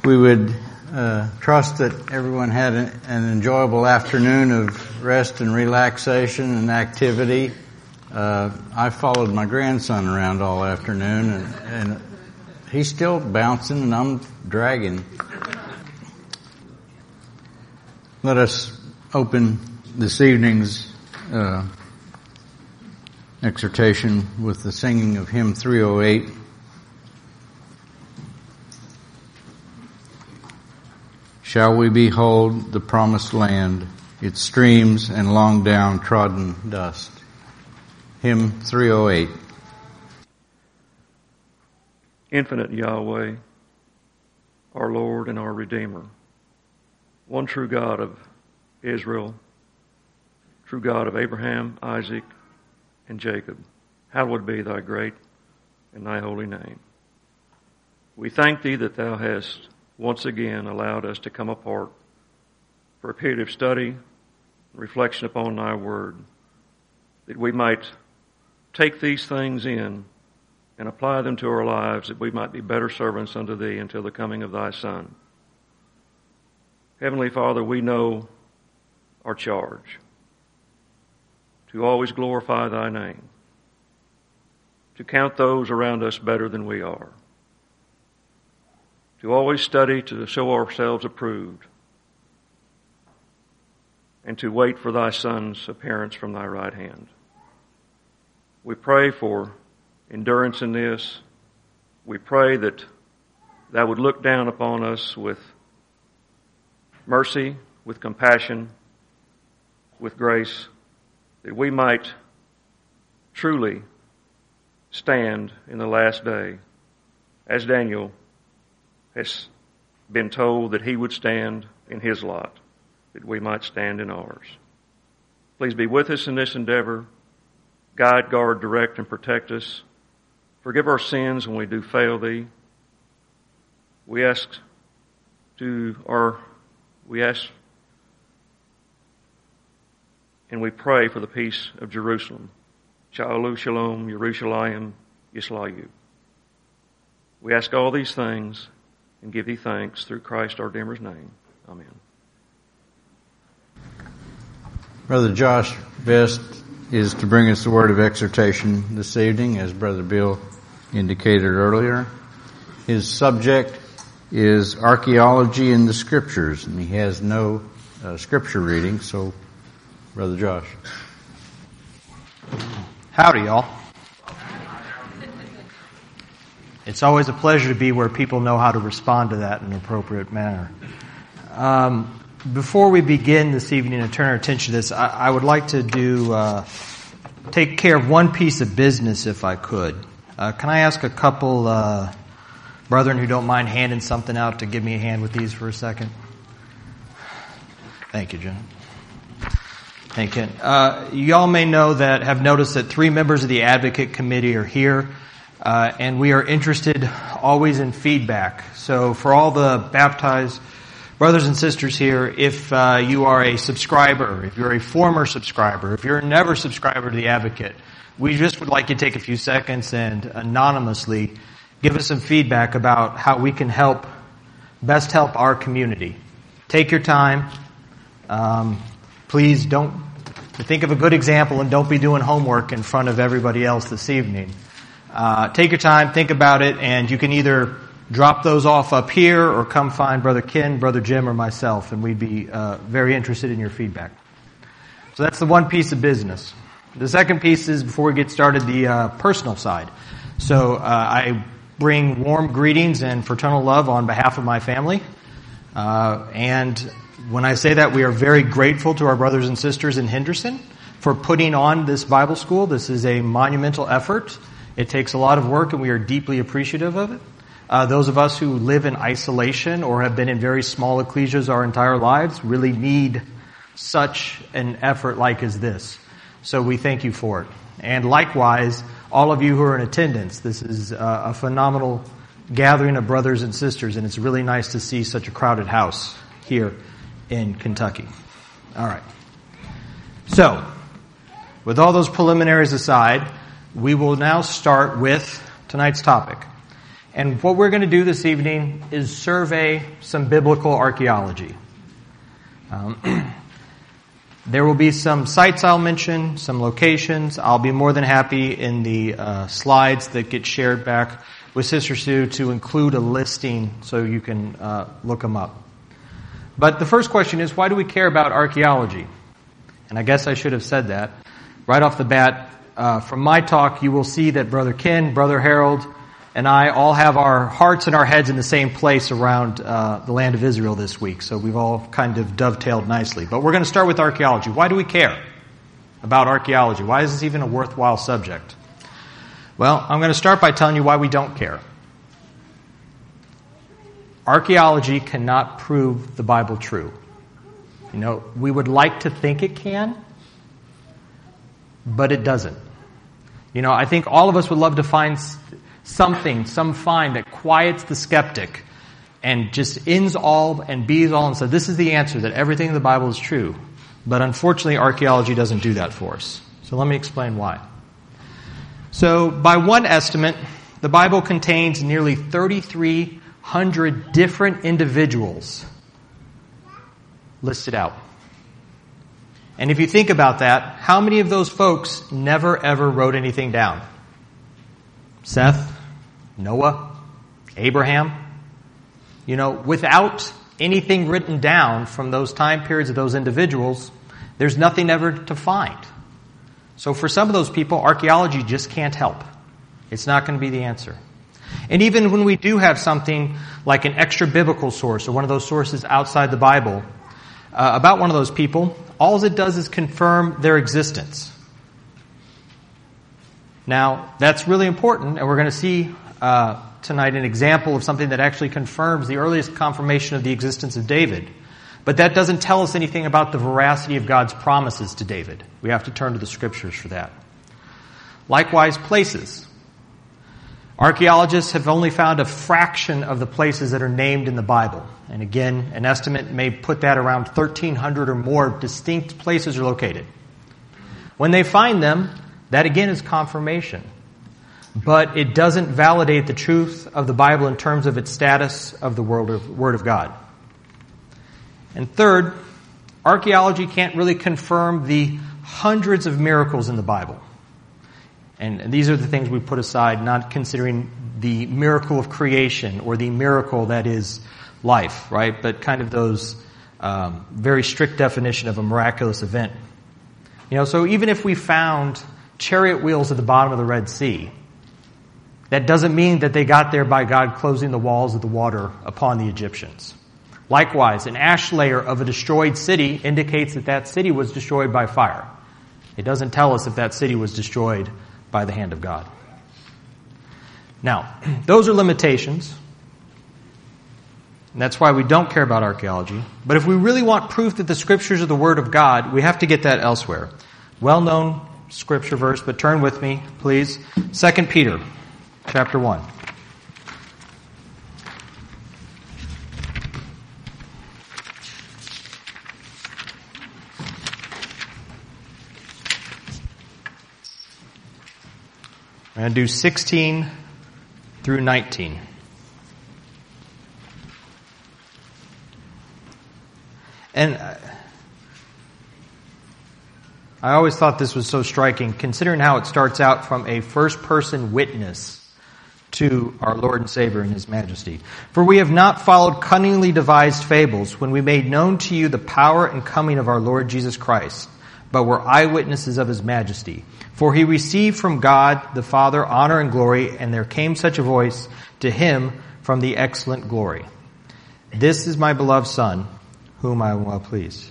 We would trust that everyone had an enjoyable afternoon of rest and relaxation and activity. I followed my grandson around all afternoon, and he's still bouncing, and I'm dragging. Let us open this evening's exhortation with the singing of hymn 308. Shall we behold the promised land, its streams and long down trodden dust? Hymn 308. Infinite Yahweh, our Lord and our Redeemer, one true God of Israel, true God of Abraham, Isaac, and Jacob, hallowed be thy great and thy holy name. We thank thee that thou hast once again allowed us to come apart for a period of study and reflection upon thy word, that we might take these things in and apply them to our lives, that we might be better servants unto thee until the coming of thy Son. Heavenly Father, we know our charge to always glorify thy name, to count those around us better than we are, to always study to show ourselves approved, and to wait for thy Son's appearance from thy right hand. We pray for endurance in this. We pray that thou would look down upon us with mercy, with compassion, with grace, that we might truly stand in the last day, as Daniel has been told that he would stand in his lot, that we might stand in ours. Please be with us in this endeavor. Guide, guard, direct, and protect us. Forgive our sins when we do fail thee. We ask and we pray for the peace of Jerusalem. Sha'alu Shalom, Yerushalayim, Yislayu. We ask all these things and give thee thanks through Christ our Redeemer's name. Amen. Brother Josh Best is to bring us the word of exhortation this evening, as Brother Bill indicated earlier. His subject is archaeology in the Scriptures, and he has no scripture reading, so Brother Josh. Howdy, y'all. It's always a pleasure to be where people know how to respond to that in an appropriate manner. Before we begin this evening and turn our attention to this, I would like to take care of one piece of business if I could. Can I ask a couple brethren who don't mind handing something out to give me a hand with these for a second? Thank you, Jen. Thank you. You all may know that, have noticed that 3 members of the Advocate Committee are here, and we are interested always in feedback. So for all the baptized brothers and sisters here, if you are a subscriber, if you're a former subscriber, if you're a never subscriber to the Advocate, we just would like you to take a few seconds and anonymously give us some feedback about how we can best help our community. Take your time. Please don't think of a good example and don't be doing homework in front of everybody else this evening. Take your time, think about it, and you can either drop those off up here or come find Brother Ken, Brother Jim, or myself, and we'd be very interested in your feedback. So that's the one piece of business. The second piece is, before we get started, the personal side. So I bring warm greetings and fraternal love on behalf of my family. And when I say that, we are very grateful to our brothers and sisters in Henderson for putting on this Bible school. This is a monumental effort. It takes a lot of work, and we are deeply appreciative of it. Those of us who live in isolation or have been in very small ecclesias our entire lives really need such an effort like as this. So we thank you for it. And likewise, all of you who are in attendance, this is a phenomenal gathering of brothers and sisters, and it's really nice to see such a crowded house here in Kentucky. All right. So, with all those preliminaries aside, we will now start with tonight's topic. And what we're going to do this evening is survey some biblical archaeology. There will be some sites I'll mention, some locations. I'll be more than happy in the slides that get shared back with Sister Sue to include a listing so you can look them up. But the first question is, why do we care about archaeology? And I guess I should have said that. Right off the bat, from my talk, you will see that Brother Ken, Brother Harold, and I all have our hearts and our heads in the same place around the land of Israel this week. So we've all kind of dovetailed nicely. But we're going to start with archaeology. Why do we care about archaeology? Why is this even a worthwhile subject? Well, I'm going to start by telling you why we don't care. Archaeology cannot prove the Bible true. You know, we would like to think it can, but it doesn't. You know, I think all of us would love to find something, some find that quiets the skeptic and just ends all and be's all and says, this is the answer, that everything in the Bible is true. But unfortunately, archaeology doesn't do that for us. So let me explain why. So by one estimate, the Bible contains nearly 3,300 different individuals listed out. And if you think about that, how many of those folks never ever wrote anything down? Seth, Noah, Abraham. You know, without anything written down from those time periods of those individuals, there's nothing ever to find. So for some of those people, archaeology just can't help. It's not going to be the answer. And even when we do have something like an extra biblical source or one of those sources outside the Bible about one of those people, all it does is confirm their existence. Now, that's really important, and we're going to see tonight an example of something that actually confirms the earliest confirmation of the existence of David. But that doesn't tell us anything about the veracity of God's promises to David. We have to turn to the Scriptures for that. Likewise, places. Archaeologists have only found a fraction of the places that are named in the Bible. And again, an estimate may put that around 1,300 or more distinct places are located. When they find them, that again is confirmation. But it doesn't validate the truth of the Bible in terms of its status of the Word of God. And third, archaeology can't really confirm the hundreds of miracles in the Bible. And these are the things we put aside, not considering the miracle of creation or the miracle that is life, right? But kind of those very strict definition of a miraculous event. You know, so even if we found chariot wheels at the bottom of the Red Sea, that doesn't mean that they got there by God closing the walls of the water upon the Egyptians. Likewise, an ash layer of a destroyed city indicates that that city was destroyed by fire. It doesn't tell us if that city was destroyed by the hand of God. Now, those are limitations. And that's why we don't care about archaeology. But if we really want proof that the Scriptures are the Word of God, we have to get that elsewhere. Well-known Scripture verse, but turn with me, please. 2 Peter, chapter 1. We're going to do 16 through 19. And I always thought this was so striking, considering how it starts out from a first-person witness to our Lord and Savior in His majesty. For we have not followed cunningly devised fables when we made known to you the power and coming of our Lord Jesus Christ, but were eyewitnesses of His majesty. For He received from God the Father honor and glory, and there came such a voice to Him from the excellent glory. This is my beloved Son, whom I am well pleased.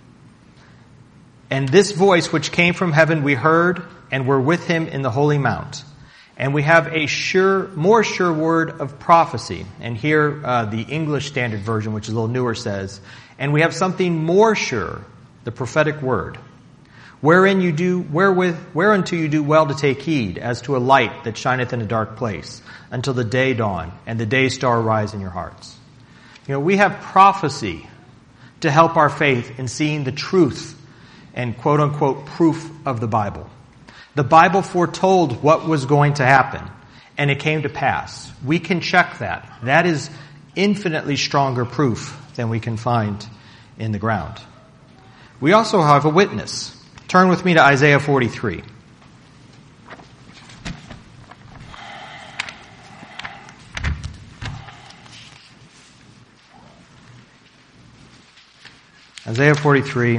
And this voice which came from heaven we heard, and were with Him in the holy mount. And we have a more sure word of prophecy. And here the English Standard Version, which is a little newer, says, and we have something more sure, the prophetic word, whereunto you do well to take heed, as to a light that shineth in a dark place, until the day dawn, and the day star rise in your hearts. You know, we have prophecy to help our faith in seeing the truth and quote-unquote proof of the Bible. The Bible foretold what was going to happen. and it came to pass. We can check that. That is infinitely stronger proof than we can find in the ground. We also have a witness. Turn with me to Isaiah 43. Isaiah 43.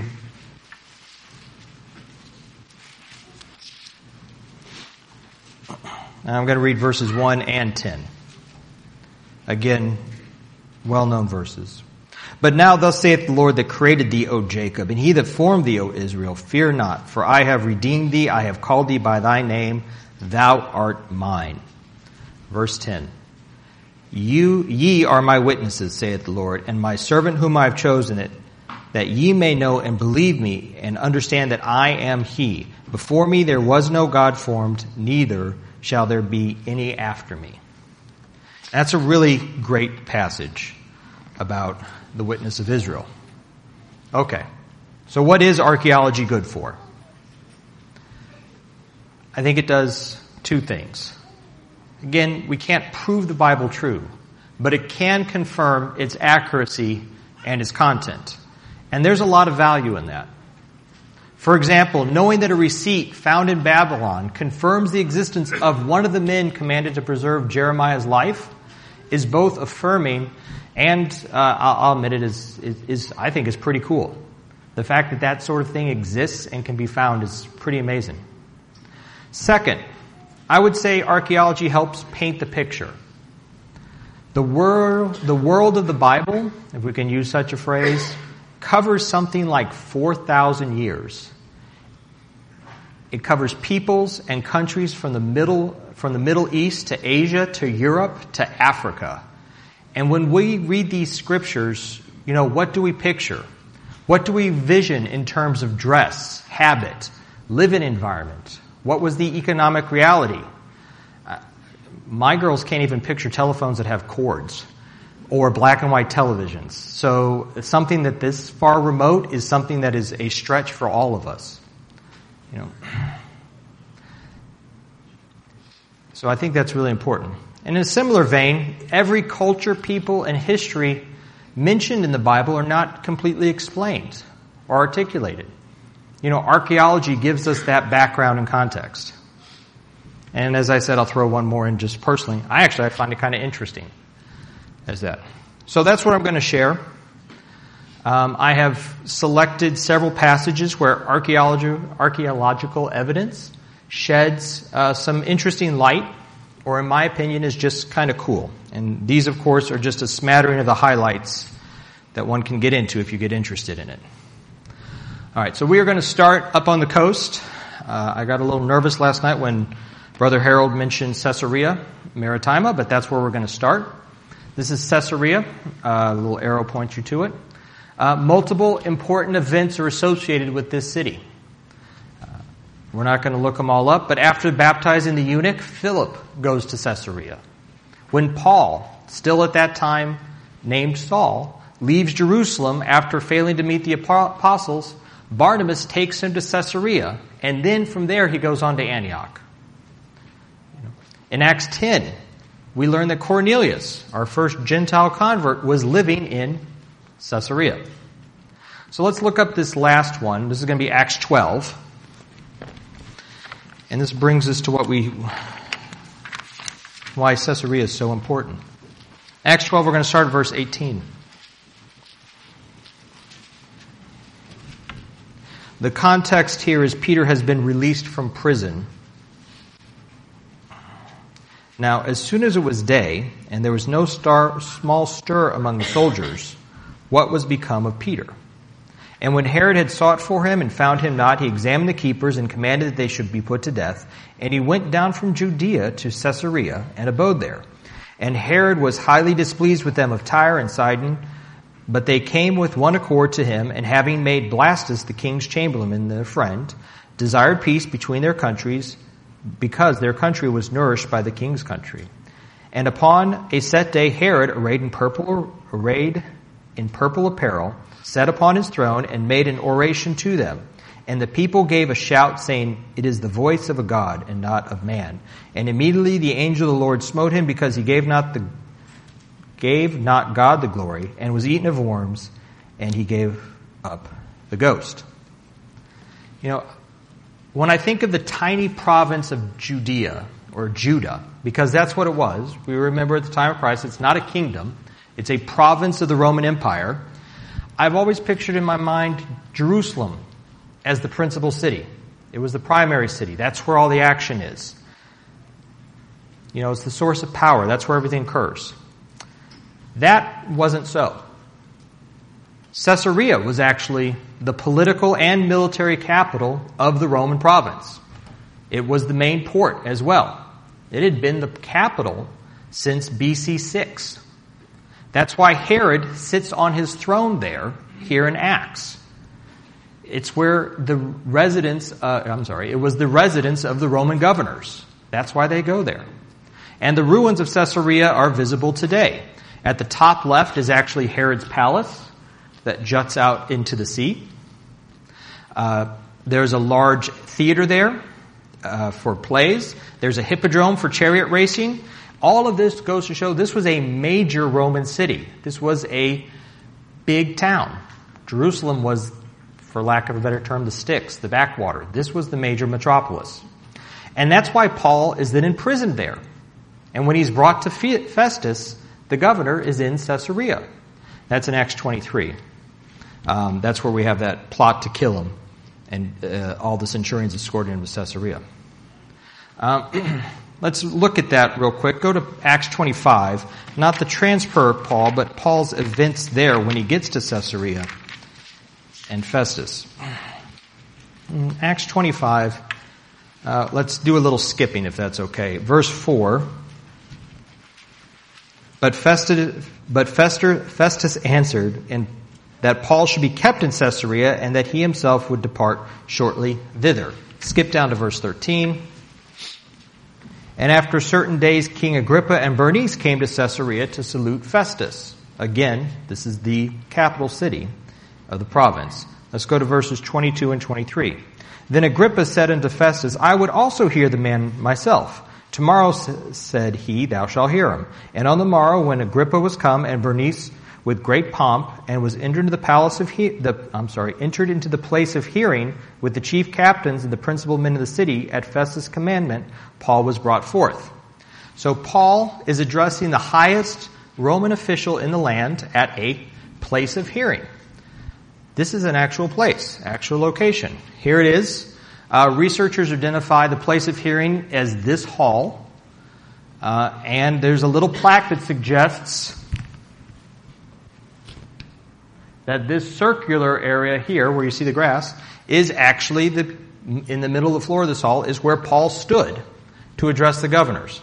Now I'm going to read verses 1 and 10. Again, well-known verses. But now thus saith the Lord that created thee, O Jacob, and he that formed thee, O Israel, fear not, for I have redeemed thee, I have called thee by thy name, thou art mine. Verse 10. Ye are my witnesses, saith the Lord, and my servant whom I have chosen it, that ye may know and believe me, and understand that I am he. Before me there was no God formed, neither shall there be any after me. That's a really great passage about the witness of Israel. Okay, so what is archaeology good for? I think it does two things. Again, we can't prove the Bible true, but it can confirm its accuracy and its content. And there's a lot of value in that. For example, knowing that a receipt found in Babylon confirms the existence of one of the men commanded to preserve Jeremiah's life is both affirming and, I'll admit it, I think is pretty cool. The fact that that sort of thing exists and can be found is pretty amazing. Second, I would say archaeology helps paint the picture. The world of the Bible, if we can use such a phrase, covers something like 4,000 years. It covers peoples and countries from the Middle East to Asia to Europe to Africa. And when we read these scriptures, what do we picture? What do we vision in terms of dress, habit, living environment? What was the economic reality? My girls can't even picture telephones that have cords or black and white televisions. So something that this far remote is something that is a stretch for all of us. So I think that's really important. And in a similar vein, every culture, people, and history mentioned in the Bible are not completely explained or articulated. Archaeology gives us that background and context. And as I said, I'll throw one more in just personally. I find it kind of interesting as that. So that's what I'm going to share. I have selected several passages where archaeological evidence sheds some interesting light, or in my opinion is just kind of cool. And these, of course, are just a smattering of the highlights that one can get into if you get interested in it. All right, so we are going to start up on the coast. I got a little nervous last night when Brother Harold mentioned Caesarea Maritima, but that's where we're going to start. This is Caesarea. A little arrow points you to it. Multiple important events are associated with this city. We're not going to look them all up, but after baptizing the eunuch, Philip goes to Caesarea. When Paul, still at that time named Saul, leaves Jerusalem after failing to meet the apostles, Barnabas takes him to Caesarea, and then from there he goes on to Antioch. In Acts 10, we learn that Cornelius, our first Gentile convert, was living in Caesarea. So let's look up this last one. This is going to be Acts 12. And this brings us to why Caesarea is so important. Acts 12, we're going to start at verse 18. The context here is Peter has been released from prison. Now, as soon as it was day, and there was no small stir among the soldiers, what was become of Peter? And when Herod had sought for him and found him not, he examined the keepers and commanded that they should be put to death. And he went down from Judea to Caesarea and abode there. And Herod was highly displeased with them of Tyre and Sidon, but they came with one accord to him, and having made Blastus the king's chamberlain and their friend, desired peace between their countries, because their country was nourished by the king's country. And upon a set day, Herod, arrayed in purple apparel, sat upon his throne and made an oration to them. And the people gave a shout, saying, "It is the voice of a God, and not of man." And immediately the angel of the Lord smote him, because he gave not God the glory, and was eaten of worms, and he gave up the ghost. You know, when I think of the tiny province of Judea, or Judah, because that's what it was, we remember at the time of Christ, it's not a kingdom, it's a province of the Roman Empire. I've always pictured in my mind Jerusalem as the principal city. It was the primary city. That's where all the action is. You know, it's the source of power. That's where everything occurs. That wasn't so. Caesarea was actually the political and military capital of the Roman province. It was the main port as well. It had been the capital since BC 6. That's why Herod sits on his throne there, here in Acts. It's where it was the residence of the Roman governors. That's why they go there. And the ruins of Caesarea are visible today. At the top left is actually Herod's palace that juts out into the sea. There's a large theater there for plays. There's a hippodrome for chariot racing. All of this goes to show this was a major Roman city. This was a big town. Jerusalem was, for lack of a better term, the sticks, the backwater. This was the major metropolis. And that's why Paul is then imprisoned there. And when he's brought to Festus, the governor is in Caesarea. That's in Acts 23. That's where we have that plot to kill him. And all the centurions escorted him to Caesarea. Let's look at that real quick. Go to Acts 25. Not the transfer of Paul, but Paul's events there when he gets to Caesarea and Festus. Acts 25. Let's do a little skipping if that's okay. Verse 4. But Festus answered, and that Paul should be kept in Caesarea, and that he himself would depart shortly thither. Skip down to verse 13. And after certain days, King Agrippa and Bernice came to Caesarea to salute Festus. Again, this is the capital city of the province. Let's go to verses 22 and 23. Then Agrippa said unto Festus, I would also hear the man myself. Tomorrow, said he, thou shalt hear him. And on the morrow, when Agrippa was come, and Bernice with great pomp, and was entered into the place of hearing with the chief captains and the principal men of the city, at Festus' commandment, Paul was brought forth. So Paul is addressing the highest Roman official in the land at a place of hearing. This is an actual place, actual location. Here it is. Researchers identify the place of hearing as this hall. And there's a little plaque that suggests that this circular area here, where you see the grass, is actually in the middle of the floor of this hall, is where Paul stood to address the governors.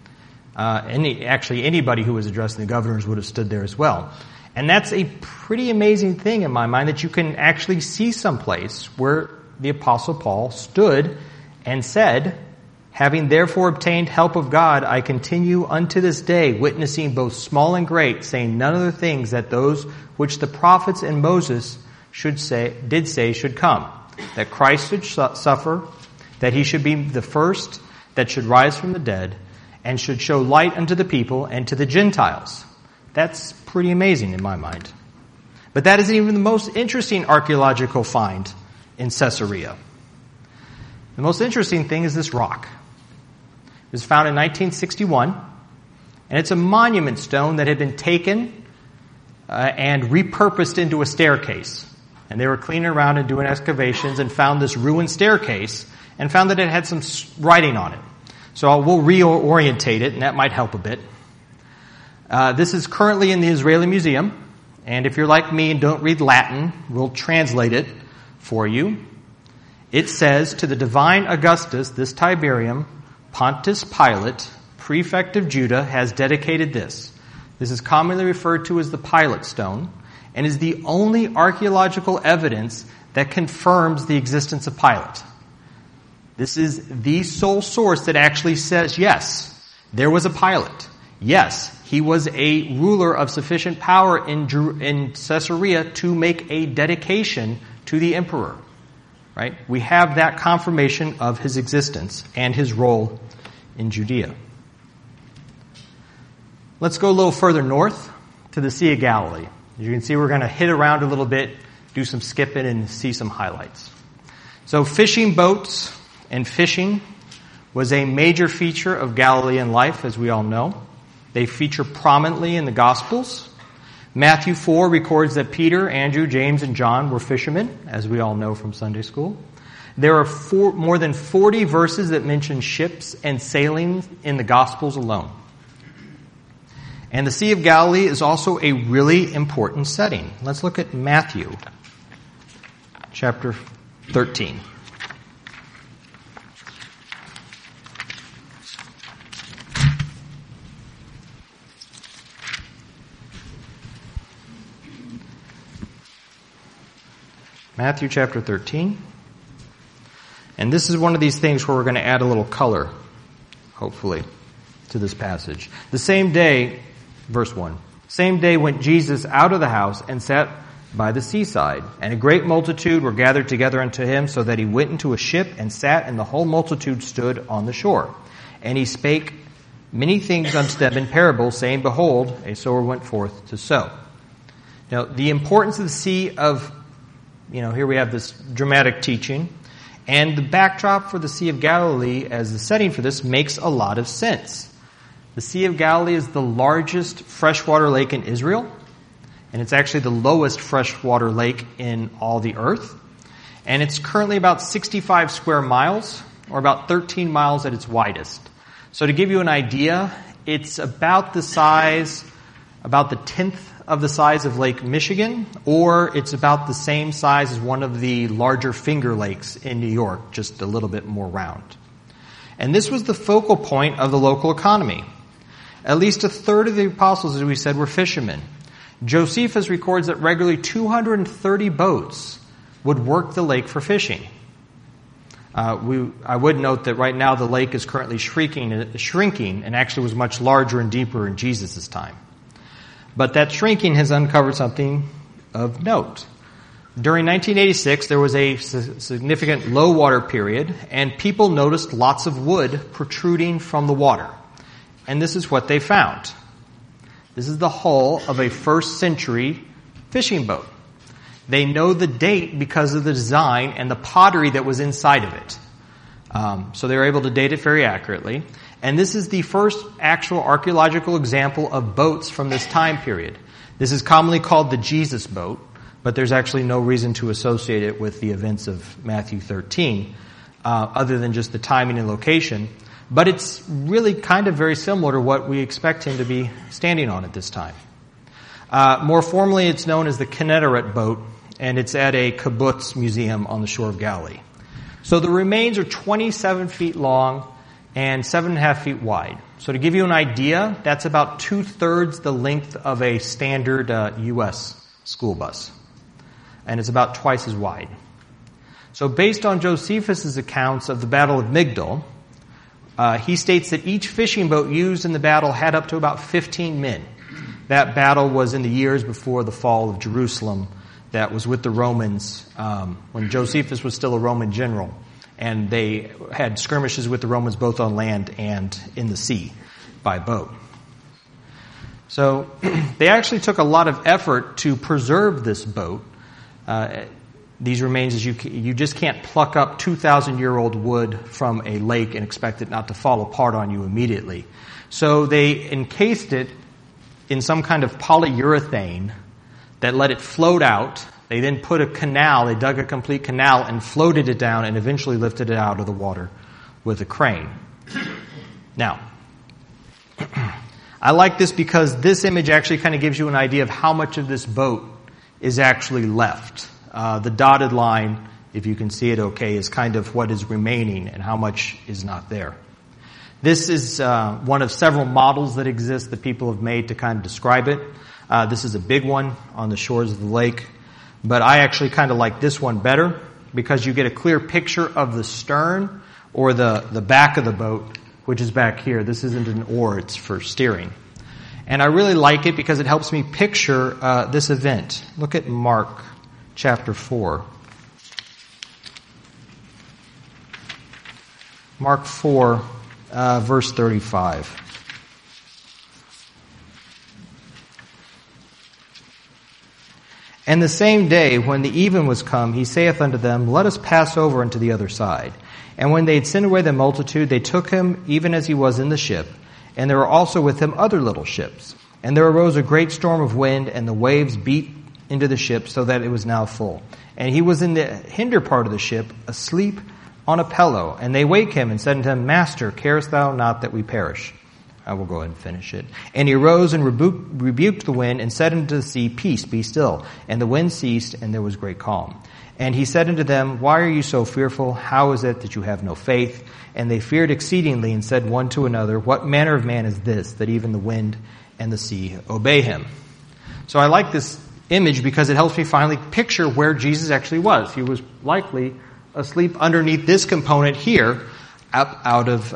Anybody who was addressing the governors would have stood there as well. And that's a pretty amazing thing in my mind, that you can actually see someplace where the Apostle Paul stood and said, having therefore obtained help of God, I continue unto this day, witnessing both small and great, saying none other things that those which the prophets and Moses did say should come. That Christ should suffer, that he should be the first that should rise from the dead, and should show light unto the people and to the Gentiles. That's pretty amazing in my mind. But that isn't even the most interesting archaeological find in Caesarea. The most interesting thing is this rock. It was found in 1961, and it's a monument stone that had been taken and repurposed into a staircase. And they were cleaning around and doing excavations and found this ruined staircase and found that it had some writing on it. So we'll reorientate it, and that might help a bit. This is currently in the Israeli Museum, and if you're like me and don't read Latin, we'll translate it for you. It says, to the divine Augustus, this Tiberium, Pontius Pilate, prefect of Judah, has dedicated this. This is commonly referred to as the Pilate stone, and is the only archaeological evidence that confirms the existence of Pilate. This is the sole source that actually says, yes, there was a Pilate. Yes, he was a ruler of sufficient power in Caesarea to make a dedication to the emperor. right? We have that confirmation of his existence and his role in Judea. Let's go a little further north to the Sea of Galilee. As you can see, we're going to hit around a little bit, do some skipping, and see some highlights. So fishing boats and fishing was a major feature of Galilean life, as we all know. They feature prominently in the Gospels. Matthew 4 records that Peter, Andrew, James, and John were fishermen, as we all know from Sunday school. There are more than 40 verses that mention ships and sailing in the Gospels alone. And the Sea of Galilee is also a really important setting. Let's look at Matthew chapter 13. Matthew chapter 13. And this is one of these things where we're going to add a little color, hopefully, to this passage. The same day, verse 1, same day went Jesus out of the house and sat by the seaside. And a great multitude were gathered together unto him, so that he went into a ship and sat, and the whole multitude stood on the shore. And he spake many things unto them in parables, saying, Behold, a sower went forth to sow. Now, the importance of the Sea of, here we have this dramatic teaching, and the backdrop for the Sea of Galilee as the setting for this makes a lot of sense. The Sea of Galilee is the largest freshwater lake in Israel, and it's actually the lowest freshwater lake in all the earth. And it's currently about 65 square miles, or about 13 miles at its widest. So to give you an idea, it's about the 10th of the size of Lake Michigan, or it's about the same size as one of the larger Finger Lakes in New York, just a little bit more round. And this was the focal point of the local economy. At least a third of the apostles, as we said, were fishermen. Josephus records that regularly 230 boats would work the lake for fishing. I would note that right now the lake is currently shrinking and actually was much larger and deeper in Jesus' time. But that shrinking has uncovered something of note. During 1986, there was a significant low water period, and people noticed lots of wood protruding from the water. And this is what they found. This is the hull of a first century fishing boat. They know the date because of the design and the pottery that was inside of it. So they were able to date it very accurately. And this is the first actual archaeological example of boats from this time period. This is commonly called the Jesus boat, but there's actually no reason to associate it with the events of Matthew 13, other than just the timing and location. But it's really kind of very similar to what we expect him to be standing on at this time. More formally, it's known as the Kinneret boat, and it's at a kibbutz museum on the shore of Galilee. So the remains are 27 feet long and 7.5 feet wide. So to give you an idea, that's about 2/3 the length of a standard U.S. school bus. And it's about twice as wide. So based on Josephus' accounts of the Battle of Migdol, he states that each fishing boat used in the battle had up to about 15 men. That battle was in the years before the fall of Jerusalem. That was with the Romans when Josephus was still a Roman general. And they had skirmishes with the Romans both on land and in the sea by boat. So they actually took a lot of effort to preserve this boat. These remains, as you just can't pluck up 2,000-year-old wood from a lake and expect it not to fall apart on you immediately. So they encased it in some kind of polyurethane that let it float out. They then put a canal, they dug a complete canal and floated it down and eventually lifted it out of the water with a crane. Now, I like this because this image actually kind of gives you an idea of how much of this boat is actually left. The dotted line, if you can see it okay, is kind of what is remaining and how much is not there. This is one of several models that exist that people have made to kind of describe it. This is a big one on the shores of the lake. But I actually kind of like this one better because you get a clear picture of the stern or the back of the boat, which is back here. This isn't an oar, it's for steering. And I really like it because it helps me picture this event. Look at Mark chapter 4. Mark 4, verse 35. And the same day, when the even was come, he saith unto them, Let us pass over unto the other side. And when they had sent away the multitude, they took him even as he was in the ship. And there were also with him other little ships. And there arose a great storm of wind, and the waves beat into the ship, so that it was now full. And he was in the hinder part of the ship, asleep on a pillow. And they wake him, and said unto him, Master, carest thou not that we perish? I will go ahead and finish it. And he arose and rebuked the wind, and said unto the sea, Peace, be still. And the wind ceased, and there was great calm. And he said unto them, Why are you so fearful? How is it that you have no faith? And they feared exceedingly, and said one to another, What manner of man is this, that even the wind and the sea obey him? So I like this image because it helps me finally picture where Jesus actually was. He was likely asleep underneath this component here, up out of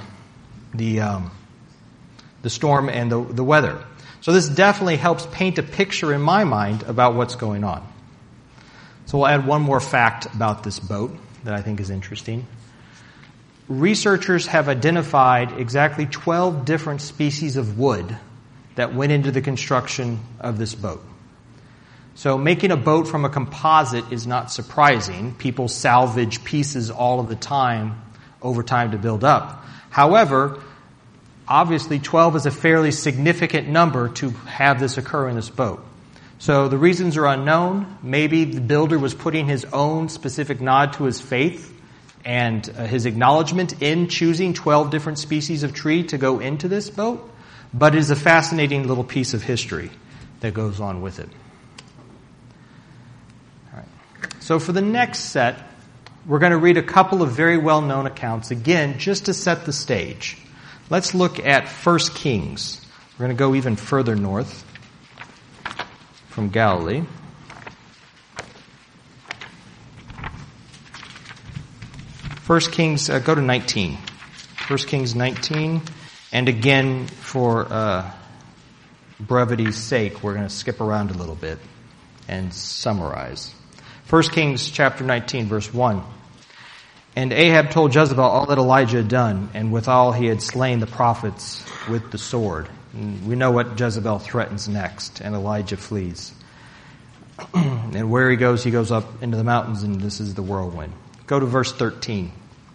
the storm and the weather. So this definitely helps paint a picture in my mind about what's going on. So we'll add one more fact about this boat that I think is interesting. Researchers have identified exactly 12 different species of wood that went into the construction of this boat. So making a boat from a composite is not surprising. People salvage pieces all of the time, over time to build up. However, obviously 12 is a fairly significant number to have this occur in this boat. So the reasons are unknown. Maybe the builder was putting his own specific nod to his faith and his acknowledgement in choosing 12 different species of tree to go into this boat. But it is a fascinating little piece of history that goes on with it. All right. So for the next set, we're going to read a couple of very well-known accounts, again, just to set the stage. Let's look at 1 Kings. We're going to go even further north from Galilee. First Kings, go to 19. 1 Kings 19. And again, for brevity's sake, we're going to skip around a little bit and summarize. 1 Kings chapter 19, verse 1. And Ahab told Jezebel all that Elijah had done, and withal he had slain the prophets with the sword. And we know what Jezebel threatens next, and Elijah flees. And where he goes up into the mountains, and this is the whirlwind. Go to verse 13.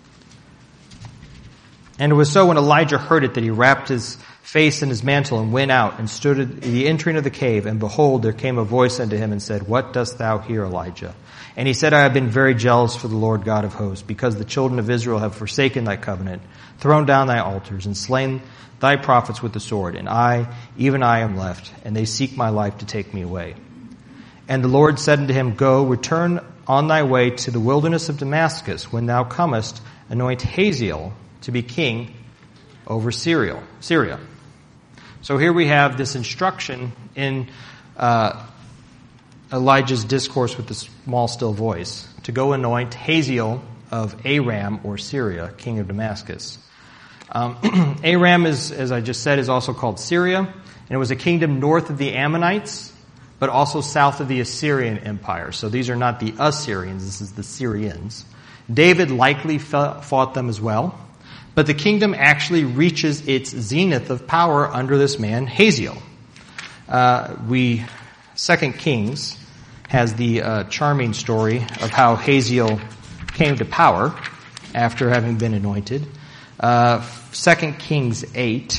And it was so when Elijah heard it that he wrapped his face in his mantle and went out and stood at the entering of the cave. And behold, there came a voice unto him and said, What dost thou here, Elijah? And he said, I have been very jealous for the Lord God of hosts, because the children of Israel have forsaken thy covenant, thrown down thy altars, and slain thy prophets with the sword. And I, even I, am left, and they seek my life to take me away. And the Lord said unto him, Go, return on thy way to the wilderness of Damascus. When thou comest, anoint Hazael to be king over Syria. So here we have this instruction in Elijah's discourse with the small still voice to go anoint Hazael of Aram or Syria, king of Damascus. Aram is, as I just said, is also called Syria, and it was a kingdom north of the Ammonites, but also south of the Assyrian Empire. So these are not the Assyrians, this is the Syrians. David likely fought them as well. But the kingdom actually reaches its zenith of power under this man, Hazael. 2 Kings has the charming story of how Hazael came to power after having been anointed. 2 Kings 8.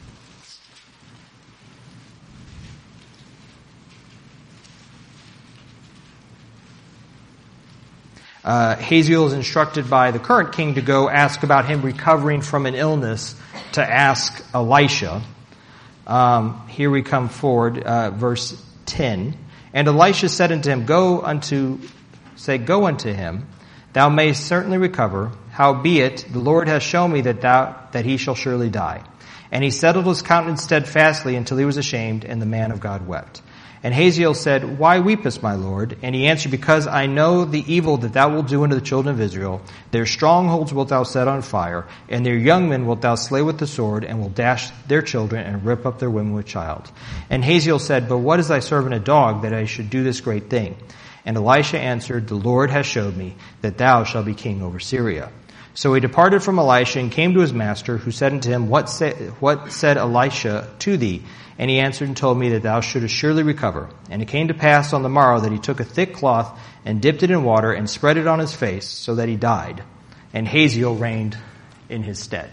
Hazael is instructed by the current king to go ask about him recovering from an illness to ask Elisha. Here we come forward, verse 10. And Elisha said unto him, Go unto him, thou mayst certainly recover. Howbeit, the Lord hath shown me that he shall surely die. And he settled his countenance steadfastly until he was ashamed, and the man of God wept. And Hazael said, Why weepest, my Lord? And he answered, Because I know the evil that thou wilt do unto the children of Israel. Their strongholds wilt thou set on fire, and their young men wilt thou slay with the sword, and will dash their children, and rip up their women with child. And Hazael said, But what is thy servant a dog, that I should do this great thing? And Elisha answered, The Lord hath showed me that thou shalt be king over Syria. So he departed from Elisha and came to his master, who said unto him, What said Elisha to thee? And he answered and told me that thou shouldest surely recover. And it came to pass on the morrow that he took a thick cloth and dipped it in water and spread it on his face, so that he died. And Hazael reigned in his stead.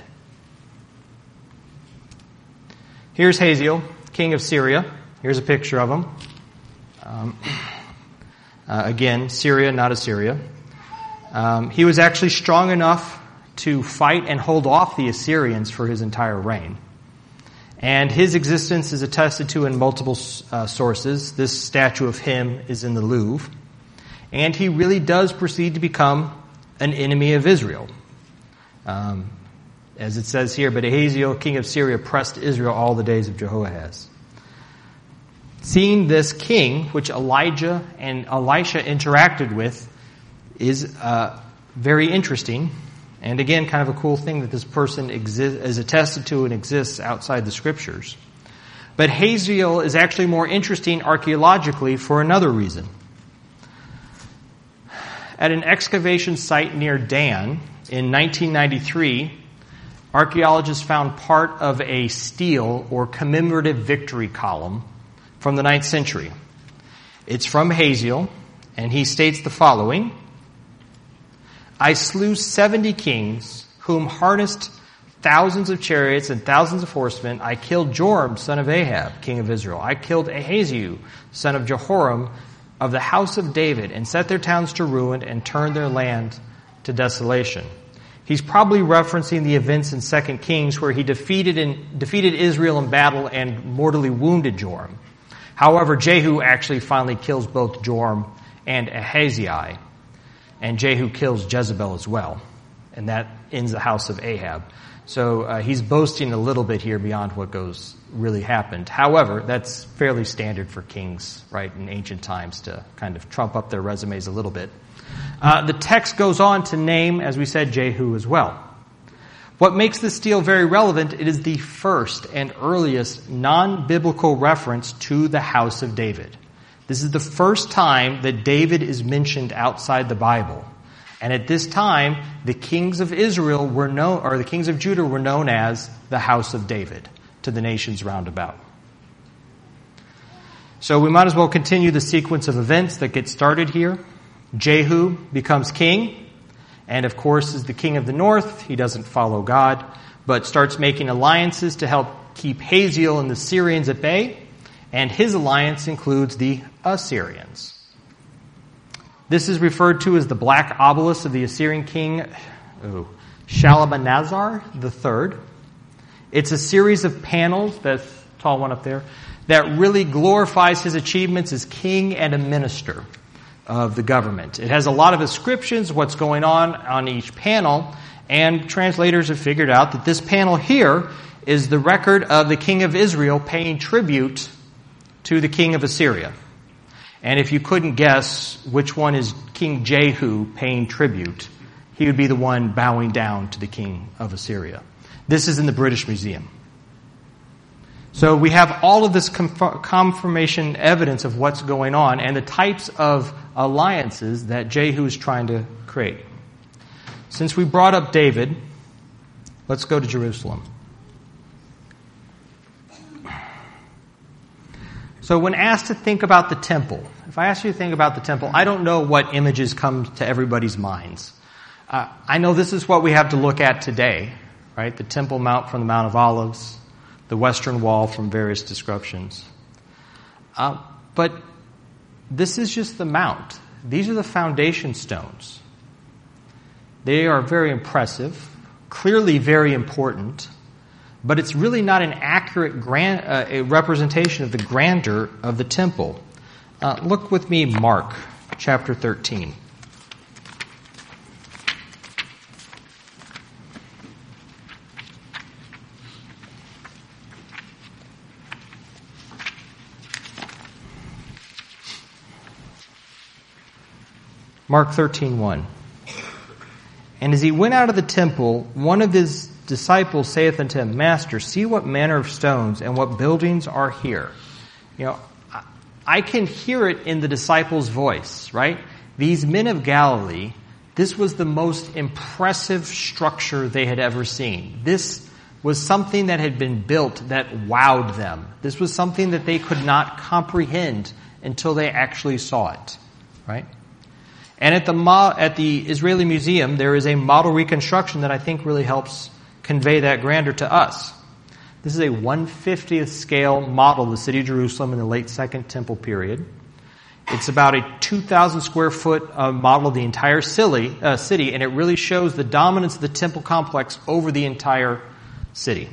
Here's Hazael, king of Syria. Here's a picture of him. Again, Syria, not Assyria. He was actually strong enough to fight and hold off the Assyrians for his entire reign. And his existence is attested to in multiple sources. This statue of him is in the Louvre. And he really does proceed to become an enemy of Israel. As it says here, but Hazael, king of Syria, pressed Israel all the days of Jehoahaz. Seeing this king, which Elijah and Elisha interacted with, is very interesting. And again, kind of a cool thing that this person is attested to and exists outside the scriptures. But Hazael is actually more interesting archaeologically for another reason. At an excavation site near Dan in 1993, archaeologists found part of a stele or commemorative victory column from the 9th century. It's from Hazael, and he states the following: I slew 70 kings, whom harnessed thousands of chariots and thousands of horsemen. I killed Joram, son of Ahab, king of Israel. I killed Ahaziah, son of Jehoram, of the house of David, and set their towns to ruin and turned their land to desolation. He's probably referencing the events in 2 Kings where he defeated Israel in battle and mortally wounded Joram. However, Jehu actually finally kills both Joram and Ahaziah. And Jehu kills Jezebel as well. And that ends the house of Ahab. So he's boasting a little bit here beyond what really happened. However, that's fairly standard for kings, right, in ancient times to kind of trump up their resumes a little bit. The text goes on to name, as we said, Jehu as well. What makes this stele very relevant, it is the first and earliest non-biblical reference to the house of David. This is the first time that David is mentioned outside the Bible. And at this time, the kings of Israel were known, or the kings of Judah were known as the house of David to the nations round about. So we might as well continue the sequence of events that get started here. Jehu becomes king, and of course is the king of the north. He doesn't follow God, but starts making alliances to help keep Hazael and the Syrians at bay. And his alliance includes the Assyrians. This is referred to as the black obelisk of the Assyrian king Shalmaneser III. It's a series of panels, that tall one up there, that really glorifies his achievements as king and a minister of the government. It has a lot of inscriptions, what's going on each panel, and translators have figured out that this panel here is the record of the king of Israel paying tribute to the king of Assyria. And if you couldn't guess which one is King Jehu paying tribute, he would be the one bowing down to the king of Assyria. This is in the British Museum. So we have all of this confirmation evidence of what's going on and the types of alliances that Jehu is trying to create. Since we brought up David, let's go to Jerusalem. So when asked to think about the temple, if I ask you to think about the temple, I don't know what images come to everybody's minds. I know this is what we have to look at today, right? The Temple Mount from the Mount of Olives, the Western Wall from various descriptions. But this is just the mount. These are the foundation stones. They are very impressive, clearly very important, but it's really not an accurate representation of the grandeur of the temple. Look with me, Mark chapter 13. Mark 13:1. And as he went out of the temple, one of his disciples saith unto him, Master, see what manner of stones and what buildings are here. You know, I can hear it in the disciples' voice, right? These men of Galilee This was the most impressive structure they had ever seen. This was something that had been built that wowed them. This was something that they could not comprehend until they actually saw it, right? And at the Israeli Museum, there is a model reconstruction that I think really helps convey that grandeur to us. This is a 1/50th scale model of the city of Jerusalem in the late Second Temple period. It's about a 2,000 square foot model of the entire city, and it really shows the dominance of the temple complex over the entire city.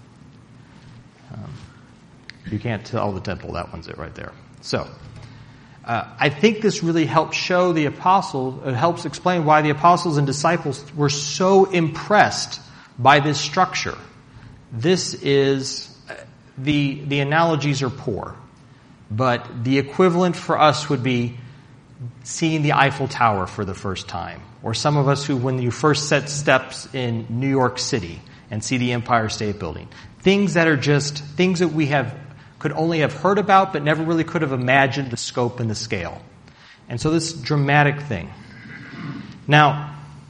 You can't tell the temple, that one's it right there. So, I think this really helps show the apostles, it helps explain why the apostles and disciples were so impressed by this structure. This is, the analogies are poor, but the equivalent for us would be seeing the Eiffel Tower for the first time. Or some of us who, when you first set steps in New York City and see the Empire State Building. Things that are just, things that we could only have heard about, but never really could have imagined the scope and the scale. And so this dramatic thing. Now,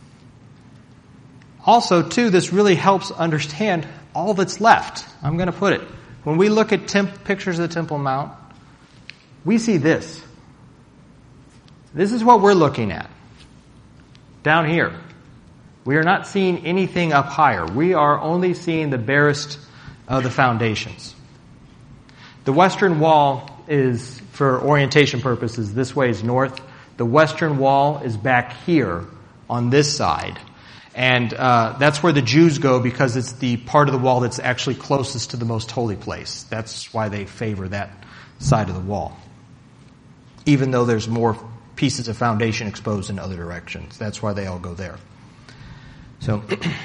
also, too, this really helps understand all that's left. I'm going to put it. When we look at pictures of the Temple Mount, we see this. This is what we're looking at. Down here. We are not seeing anything up higher. We are only seeing the barest of the foundations. The western wall is, for orientation purposes, this way is north. The western wall is back here on this side. And that's where the Jews go because it's the part of the wall that's actually closest to the most holy place. That's why they favor that side of the wall. Even though there's more pieces of foundation exposed in other directions. That's why they all go there. So,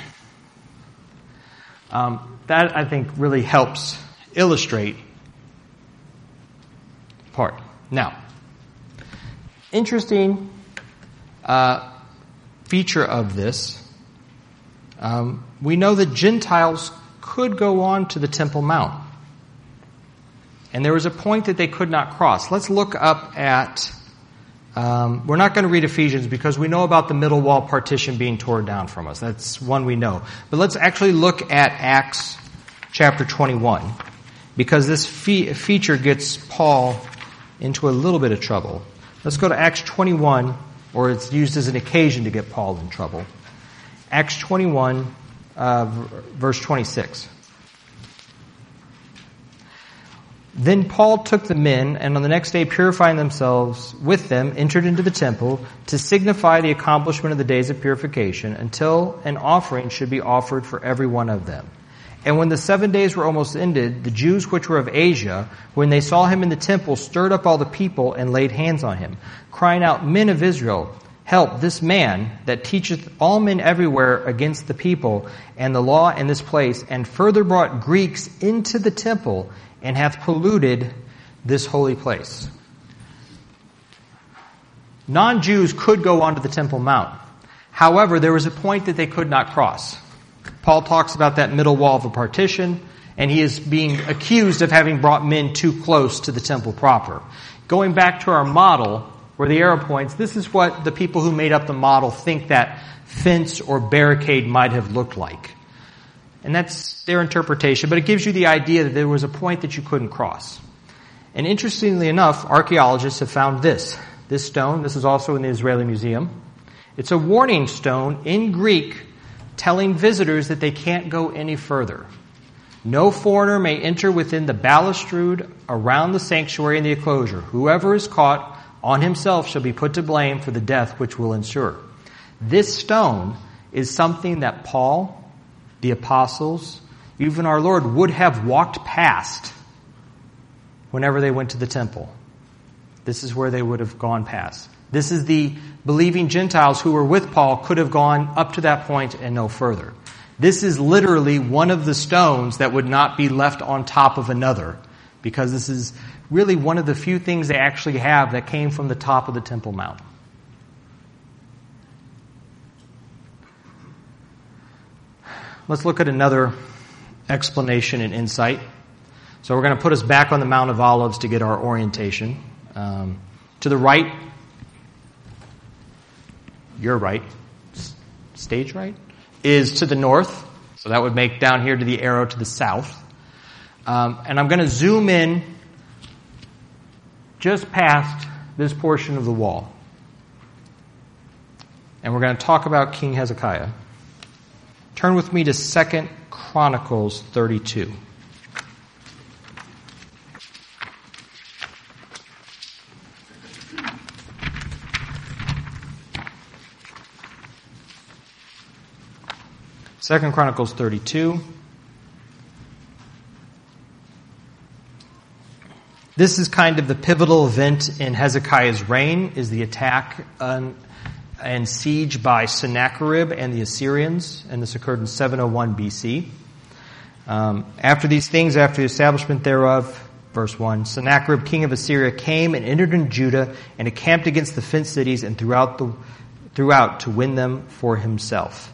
that I think really helps illustrate part. Now, interesting feature of this, we know that Gentiles could go on to the Temple Mount. And there was a point that they could not cross. Let's look up at, we're not going to read Ephesians because we know about the middle wall partition being torn down from us. That's one we know. But let's actually look at Acts chapter 21 because this feature gets Paul into a little bit of trouble. Let's go to Acts 21, or it's used as an occasion to get Paul in trouble. Acts 21, verse 26. Then Paul took the men, and on the next day, purifying themselves with them, entered into the temple to signify the accomplishment of the days of purification, until an offering should be offered for every one of them. And when the 7 days were almost ended, the Jews which were of Asia, when they saw him in the temple, stirred up all the people and laid hands on him, crying out, Men of Israel, help this man that teacheth all men everywhere against the people and the law in this place, and further brought Greeks into the temple, and hath polluted this holy place. Non-Jews could go onto the Temple Mount. However, there was a point that they could not cross. Paul talks about that middle wall of a partition, and he is being accused of having brought men too close to the temple proper. Going back to our model, where the arrow points, this is what the people who made up the model think that fence or barricade might have looked like. And that's their interpretation, but it gives you the idea that there was a point that you couldn't cross. And interestingly enough, archaeologists have found this stone. This is also in the Israeli Museum. It's a warning stone in Greek telling visitors that they can't go any further. No foreigner may enter within the balustrade around the sanctuary and the enclosure. Whoever is caught on himself shall be put to blame for the death which will ensue. This stone is something that Paul, the apostles, even our Lord would have walked past whenever they went to the temple. This is where they would have gone past. This is the believing Gentiles who were with Paul could have gone up to that point and no further. This is literally one of the stones that would not be left on top of another, because this is really one of the few things they actually have that came from the top of the Temple Mount. Let's look at another explanation and insight. So we're going to put us back on the Mount of Olives to get our orientation. To the right, your right, stage right, is to the north. So that would make down here to the arrow to the south. And I'm going to zoom in just past this portion of the wall. And we're going to talk about King Hezekiah. Turn with me to 2 Chronicles 32. Second Chronicles 32. This is kind of the pivotal event in Hezekiah's reign, is the attack and siege by Sennacherib and the Assyrians, and this occurred in 701 BC. After these things, after the establishment thereof, verse 1, Sennacherib, king of Assyria, came and entered in Judah and encamped against the fenced cities and throughout to win them for himself.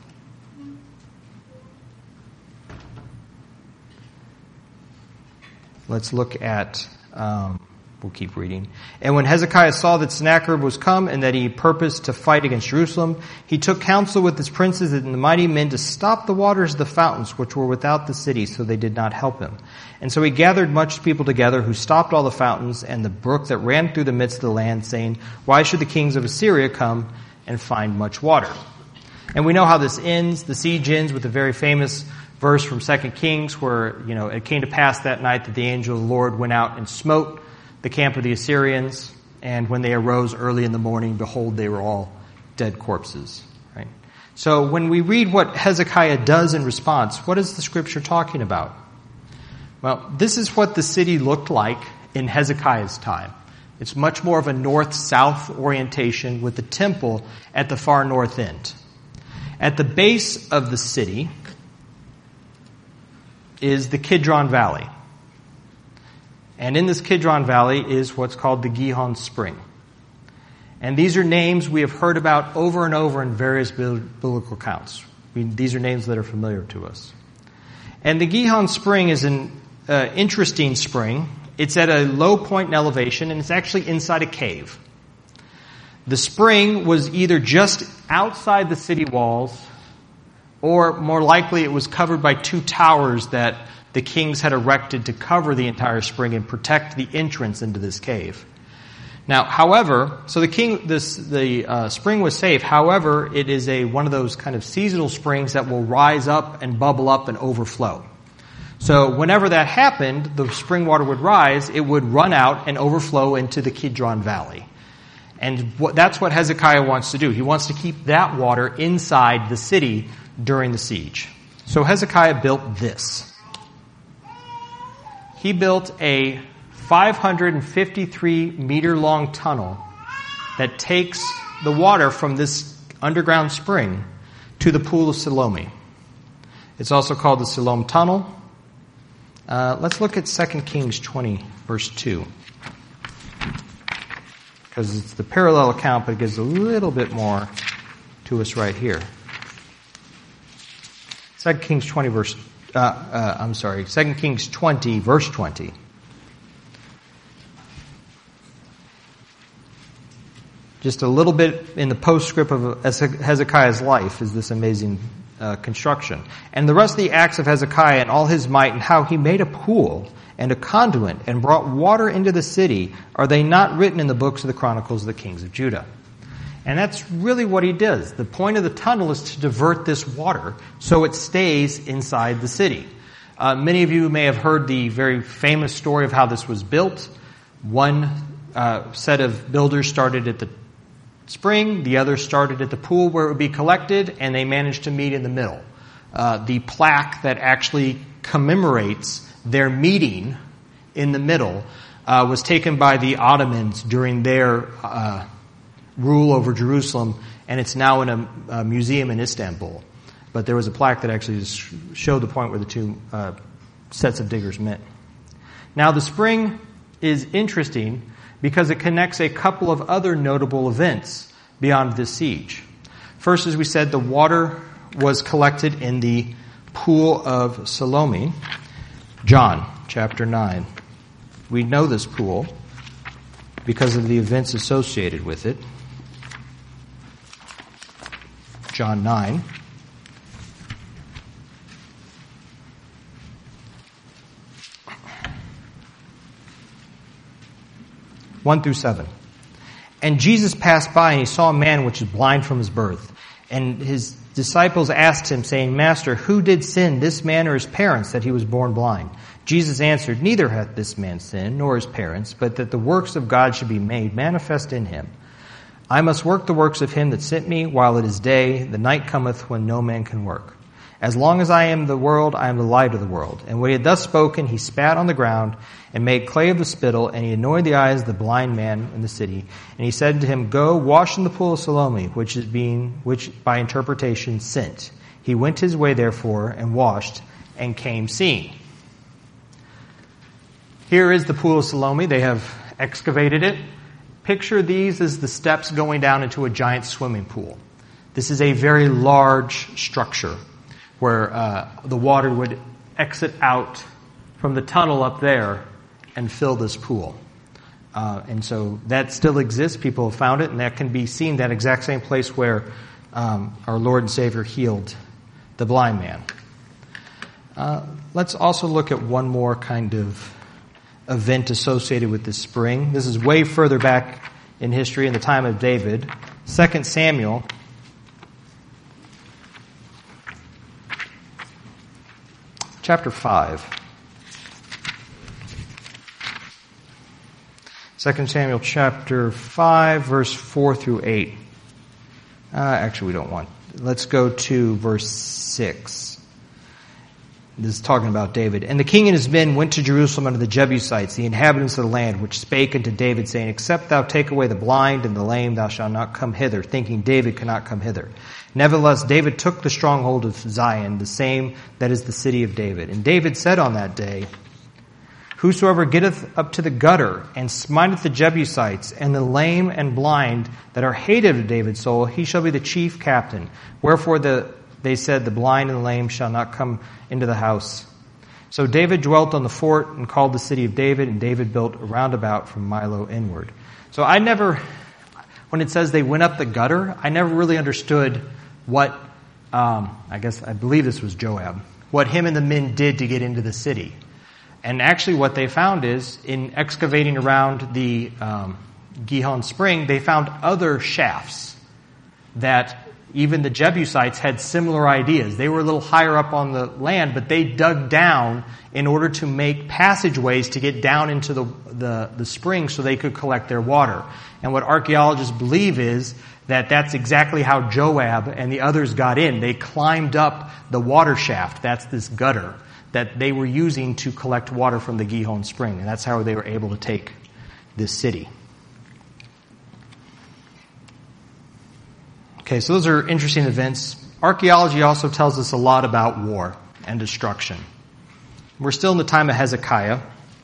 Let's look at, we'll keep reading. And when Hezekiah saw that Sennacherib was come and that he purposed to fight against Jerusalem, he took counsel with his princes and the mighty men to stop the waters of the fountains which were without the city, so they did not help him. And so he gathered much people together who stopped all the fountains and the brook that ran through the midst of the land, saying, why should the kings of Assyria come and find much water? And we know how this ends. The siege ends with a very famous verse from 2 Kings where, it came to pass that night that the angel of the Lord went out and smote the camp of the Assyrians, and when they arose early in the morning, behold, they were all dead corpses. Right? So when we read what Hezekiah does in response, what is the scripture talking about? Well, this is what the city looked like in Hezekiah's time. It's much more of a north-south orientation with the temple at the far north end. At the base of the city is the Kidron Valley. And in this Kidron Valley is what's called the Gihon Spring. And these are names we have heard about over and over in various biblical accounts. These are names that are familiar to us. And the Gihon Spring is an interesting spring. It's at a low point in elevation, and it's actually inside a cave. The spring was either just outside the city walls, or more likely it was covered by two towers that the kings had erected to cover the entire spring and protect the entrance into this cave. Now, however, so the spring was safe. However, it is one of those kind of seasonal springs that will rise up and bubble up and overflow. So whenever that happened, the spring water would rise, it would run out and overflow into the Kidron Valley. And that's what Hezekiah wants to do. He wants to keep that water inside the city during the siege. So Hezekiah built this. He built a 553-meter-long tunnel that takes the water from this underground spring to the pool of Siloam. It's also called the Siloam Tunnel. Let's look at 2 Kings 20, verse 2. Because it's the parallel account, but it gives a little bit more to us right here. 2 Kings 20, verse 20. Just a little bit in the postscript of Hezekiah's life is this amazing construction. And the rest of the acts of Hezekiah and all his might and how he made a pool and a conduit and brought water into the city, are they not written in the books of the Chronicles of the Kings of Judah? And that's really what he does. The point of the tunnel is to divert this water so it stays inside the city. Many of you may have heard the very famous story of how this was built. One set of builders started at the spring, the other started at the pool where it would be collected, and they managed to meet in the middle. The plaque that actually commemorates their meeting in the middle was taken by the Ottomans during their rule over Jerusalem, and it's now in a museum in Istanbul. But there was a plaque that actually showed the point where the two sets of diggers met. Now, the spring is interesting because it connects a couple of other notable events beyond this siege. First, as we said, the water was collected in the pool of Siloam. John chapter 9. We know this pool because of the events associated with it. John 9. 1 through 7. And Jesus passed by, and he saw a man which was blind from his birth. And his disciples asked him, saying, Master, who did sin, this man or his parents, that he was born blind? Jesus answered, Neither hath this man sinned, nor his parents, but that the works of God should be made manifest in him. I must work the works of him that sent me while it is day. The night cometh when no man can work. As long as I am the world, I am the light of the world. And when he had thus spoken, he spat on the ground and made clay of the spittle, and he anointed the eyes of the blind man in the city. And he said to him, Go, wash in the pool of Siloam, which by interpretation sent. He went his way therefore and washed and came seeing. Here is the pool of Siloam. They have excavated it. Picture these as the steps going down into a giant swimming pool. This is a very large structure where the water would exit out from the tunnel up there and fill this pool. And so that still exists. People have found it, and that can be seen, that exact same place where our Lord and Savior healed the blind man. Let's also look at one more kind of event associated with this spring. This is way further back in history, in the time of David. 2 Samuel chapter 5. 2 Samuel chapter 5, verse 4 through 8. Actually, we don't want. Let's go to verse 6. This is talking about David. And the king and his men went to Jerusalem unto the Jebusites, the inhabitants of the land, which spake unto David, saying, Except thou take away the blind and the lame, thou shalt not come hither, thinking David could not come hither. Nevertheless, David took the stronghold of Zion, the same that is the city of David. And David said on that day, Whosoever getteth up to the gutter and smiteth the Jebusites and the lame and blind that are hated of David's soul, he shall be the chief captain. Wherefore they said, The blind and the lame shall not come into the house. So David dwelt on the fort and called the city of David, and David built a roundabout from Milo inward. So when it says they went up the gutter, I never really understood what, I believe this was Joab, what him and the men did to get into the city. And actually what they found is, in excavating around the Gihon Spring, they found other shafts that even the Jebusites had similar ideas. They were a little higher up on the land, but they dug down in order to make passageways to get down into the spring so they could collect their water. And what archaeologists believe is that that's exactly how Joab and the others got in. They climbed up the water shaft. That's this gutter that they were using to collect water from the Gihon Spring. And that's how they were able to take this city. Okay, so those are interesting events. Archaeology also tells us a lot about war and destruction. We're still in the time of Hezekiah.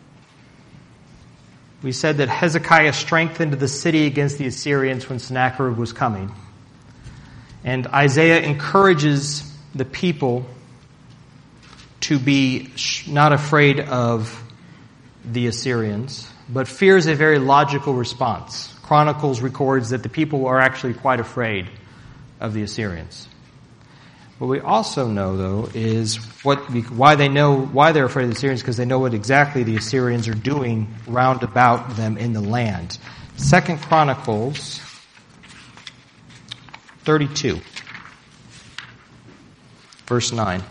We said that Hezekiah strengthened the city against the Assyrians when Sennacherib was coming. And Isaiah encourages the people to be not afraid of the Assyrians, but fears a very logical response. Chronicles records that the people are actually quite afraid of the Assyrians. What we also know, though, is why they're afraid of the Assyrians, because they know what exactly the Assyrians are doing round about them in the land. 2 Chronicles 32, verse 9.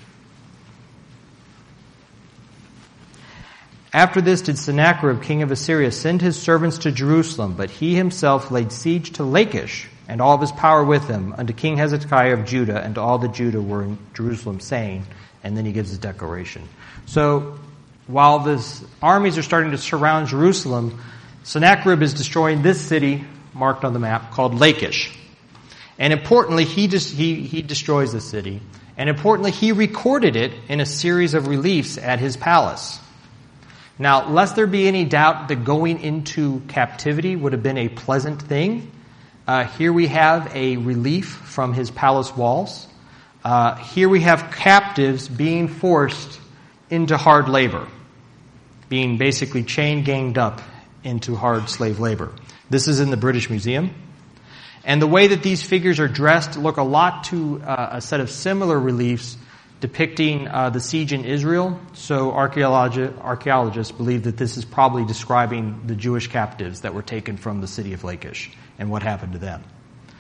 After this did Sennacherib, king of Assyria, send his servants to Jerusalem, but he himself laid siege to Lachish, and all of his power with him, unto King Hezekiah of Judah, and all the Judah were in Jerusalem, saying, and then he gives his declaration. So, while the armies are starting to surround Jerusalem, Sennacherib is destroying this city, marked on the map, called Lachish. And importantly, he destroys the city. And importantly, he recorded it in a series of reliefs at his palace. Now, lest there be any doubt that going into captivity would have been a pleasant thing, here we have a relief from his palace walls. Here we have captives being forced into hard labor, being basically chain-ganged up into hard slave labor. This is in the British Museum. And the way that these figures are dressed look a lot to a set of similar reliefs depicting the siege in Israel. So archaeologists believe that this is probably describing the Jewish captives that were taken from the city of Lachish and what happened to them.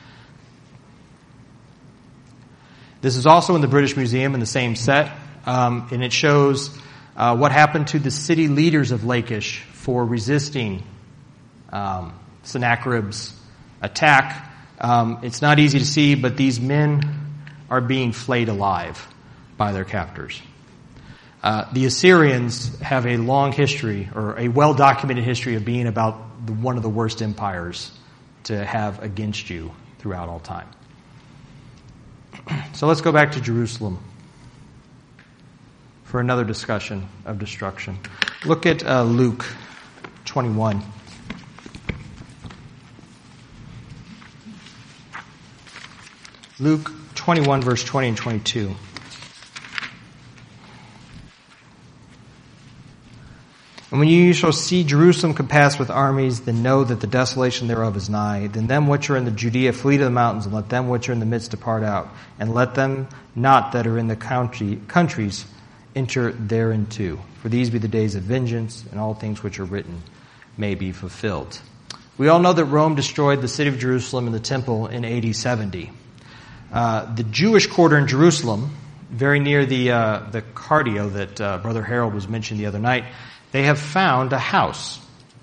This is also in the British Museum in the same set, and it shows what happened to the city leaders of Lachish for resisting Sennacherib's attack. It's not easy to see, but these men are being flayed alive by their captors. The Assyrians have a long history, or a well-documented history, of being about one of the worst empires to have against you throughout all time. So let's go back to Jerusalem for another discussion of destruction. Look at Luke 21. Luke 21, verse 20 and 22. And when you shall see Jerusalem compassed with armies, then know that the desolation thereof is nigh. Then them which are in the Judea flee to the mountains, and let them which are in the midst depart out. And let them not that are in the countries enter thereinto. For these be the days of vengeance, and all things which are written may be fulfilled. We all know that Rome destroyed the city of Jerusalem and the temple in AD 70. The Jewish quarter in Jerusalem, very near the Cardio that Brother Harold was mentioning the other night, they have found a house.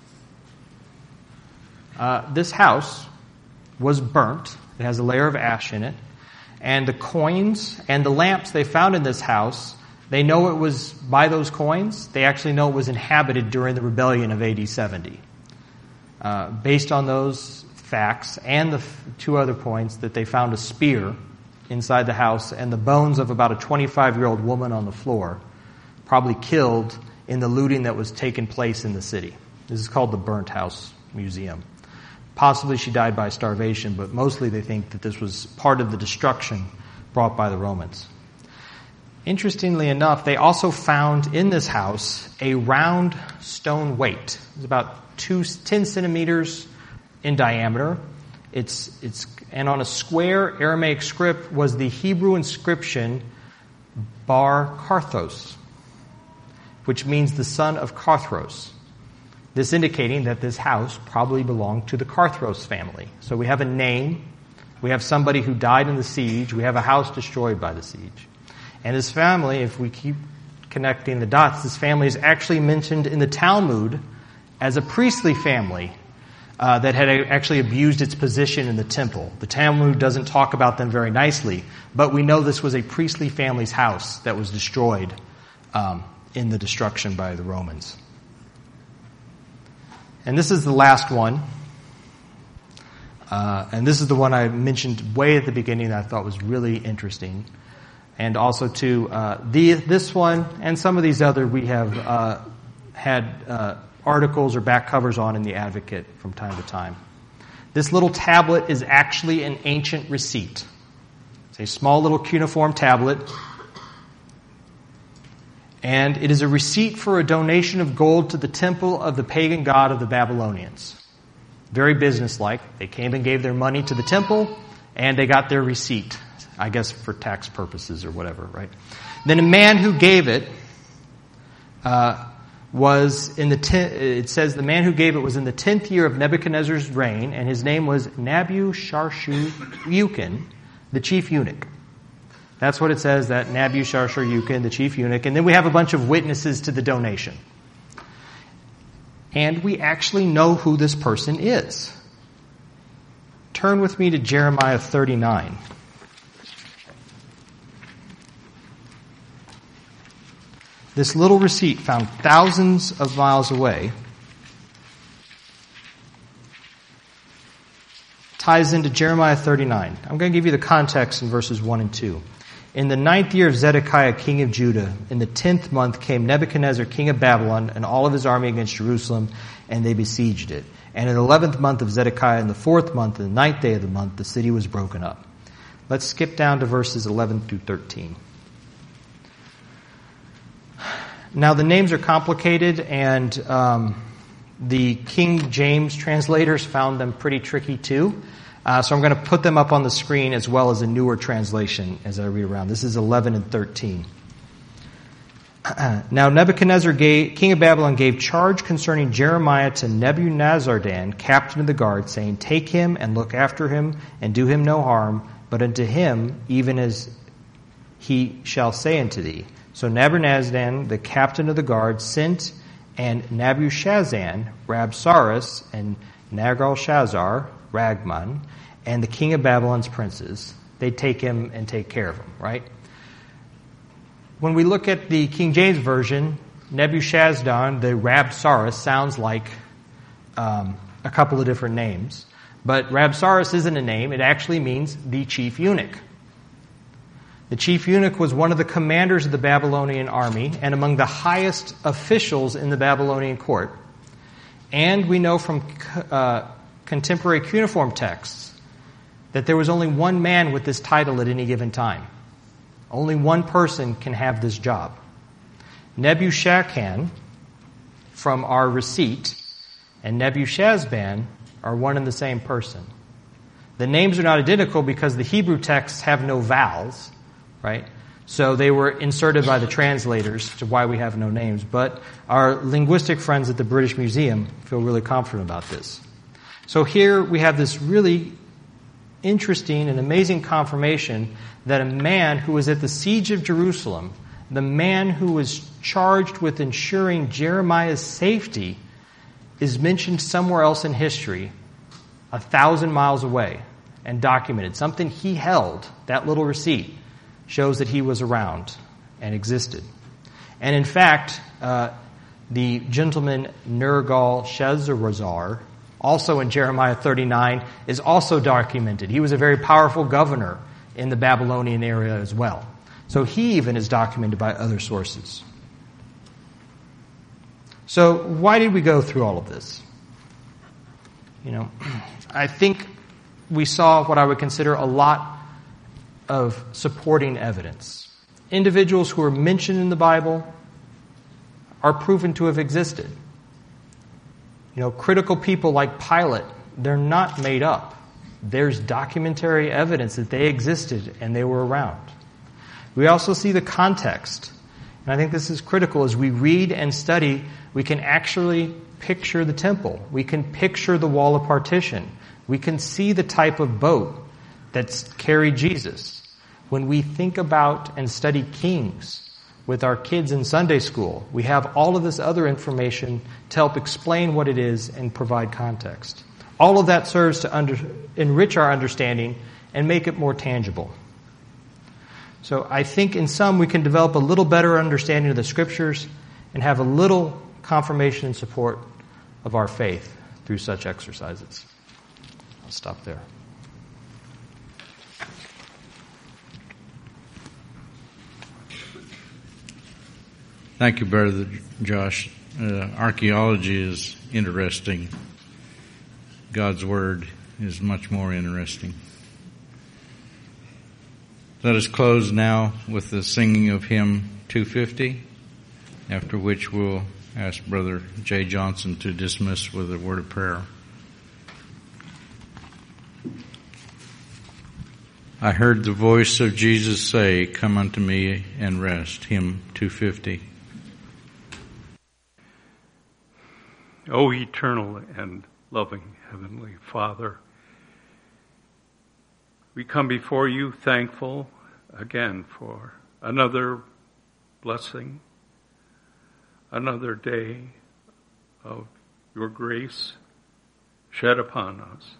This house was burnt. It has a layer of ash in it. And the coins and the lamps they found in this house, they know it was, by those coins, they actually know it was inhabited during the rebellion of AD 70. Based on those facts and the two other points, that they found a spear inside the house and the bones of about a 25-year-old woman on the floor, probably killed in the looting that was taking place in the city. This is called the Burnt House Museum. Possibly she died by starvation, but mostly they think that this was part of the destruction brought by the Romans. Interestingly enough, they also found in this house a round stone weight. It's about 10 centimeters in diameter. And on a square Aramaic script was the Hebrew inscription Bar Karthos, which means the son of Karthros. This indicating that this house probably belonged to the Karthros family. So we have a name, we have somebody who died in the siege, we have a house destroyed by the siege. And this family, if we keep connecting the dots, this family is actually mentioned in the Talmud as a priestly family that had actually abused its position in the temple. The Talmud doesn't talk about them very nicely, but we know this was a priestly family's house that was destroyed in the destruction by the Romans. And this is the last one. And this is the one I mentioned way at the beginning that I thought was really interesting. And also too, this one and some of these other we have had articles or back covers on in the Advocate from time to time. This little tablet is actually an ancient receipt. It's a small little cuneiform tablet. And it is a receipt for a donation of gold to the temple of the pagan god of the Babylonians. Very businesslike. They came and gave their money to the temple, and they got their receipt, I guess for tax purposes or whatever, right? Then a man who gave it was in it says the man who gave it was in the 10th year of Nebuchadnezzar's reign, and his name was Nabu-Sharshukan, the chief eunuch. That's what it says, that Nabu-Sharshukan, the chief eunuch. And then we have a bunch of witnesses to the donation. And we actually know who this person is. Turn with me to Jeremiah 39. This little receipt found thousands of miles away ties into Jeremiah 39. I'm going to give you the context in verses 1 and 2. In the 9th year of Zedekiah, king of Judah, in the 10th month came Nebuchadnezzar, king of Babylon, and all of his army against Jerusalem, and they besieged it. And in the 11th month of Zedekiah, in the 4th month, and the 9th day of the month, the city was broken up. Let's skip down to verses 11 through 13. Now the names are complicated, and the King James translators found them pretty tricky too. So I'm going to put them up on the screen as well as a newer translation as I read around. This is 11 and 13. Now Nebuchadnezzar, king of Babylon, gave charge concerning Jeremiah to Nebuzaradan, captain of the guard, saying, "Take him and look after him, and do him no harm, but unto him even as he shall say unto thee." So Nebuzaradan, the captain of the guard, sent, and Nebuchadnezzar, Rabsaris, and Nergal-Shazzar, Ragman, and the king of Babylon's princes. They take him and take care of him, right? When we look at the King James Version, Nebuchadnezzar, the Rabsaris, sounds like a couple of different names. But Rabsaris isn't a name. It actually means the chief eunuch. The chief eunuch was one of the commanders of the Babylonian army and among the highest officials in the Babylonian court. And we know from contemporary cuneiform texts that there was only one man with this title at any given time. Only one person can have this job. Nebuchadnezzar, from our receipt, and Nebuchadnezzar are one and the same person. The names are not identical because the Hebrew texts have no vowels, right? So they were inserted by the translators, which is why we have no names. But our linguistic friends at the British Museum feel really confident about this. So here we have this really interesting and amazing confirmation that a man who was at the siege of Jerusalem, the man who was charged with ensuring Jeremiah's safety, is mentioned somewhere else in history, 1,000 miles away, and documented. Something he held, that little receipt, shows that he was around and existed. And in fact, the gentleman Nergal-Shazzar, also in Jeremiah 39, is also documented. He was a very powerful governor in the Babylonian area as well. So he even is documented by other sources. So why did we go through all of this? I think we saw what I would consider a lot of supporting evidence. Individuals who are mentioned in the Bible are proven to have existed. Critical people like Pilate, they're not made up. There's documentary evidence that they existed and they were around. We also see the context. And I think this is critical. As we read and study, we can actually picture the temple. We can picture the wall of partition. We can see the type of boat that's carried Jesus. When we think about and study Kings with our kids in Sunday school, we have all of this other information to help explain what it is and provide context. All of that serves to enrich our understanding and make it more tangible. So I think in sum we can develop a little better understanding of the Scriptures and have a little confirmation and support of our faith through such exercises. I'll stop there. Thank you, Brother Josh. Archaeology is interesting. God's Word is much more interesting. Let us close now with the singing of hymn 250, after which we'll ask Brother Jay Johnson to dismiss with a word of prayer. I heard the voice of Jesus say, "Come unto me and rest." Hymn 250. O eternal and loving Heavenly Father, we come before you thankful again for another blessing, another day of your grace shed upon us.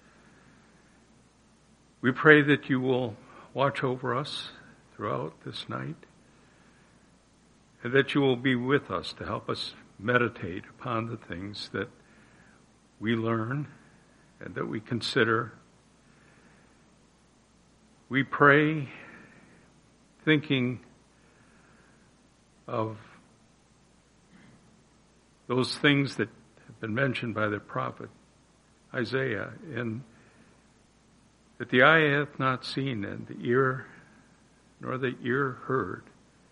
We pray that you will watch over us throughout this night, and that you will be with us to help us meditate upon the things that we learn and that we consider. We pray thinking of those things that have been mentioned by the prophet Isaiah, in that the eye hath not seen, and the ear, nor the ear heard,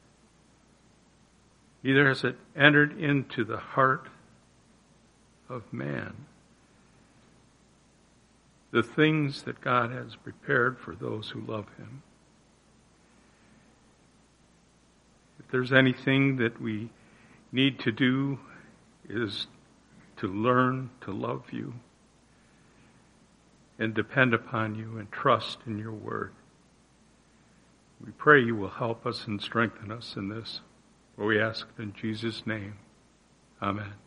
neither has it entered into the heart of man the things that God has prepared for those who love Him. If there's anything that we need to do, is to learn to love You and depend upon You and trust in Your word. We pray You will help us and strengthen us in this. For we ask it in Jesus' name. Amen.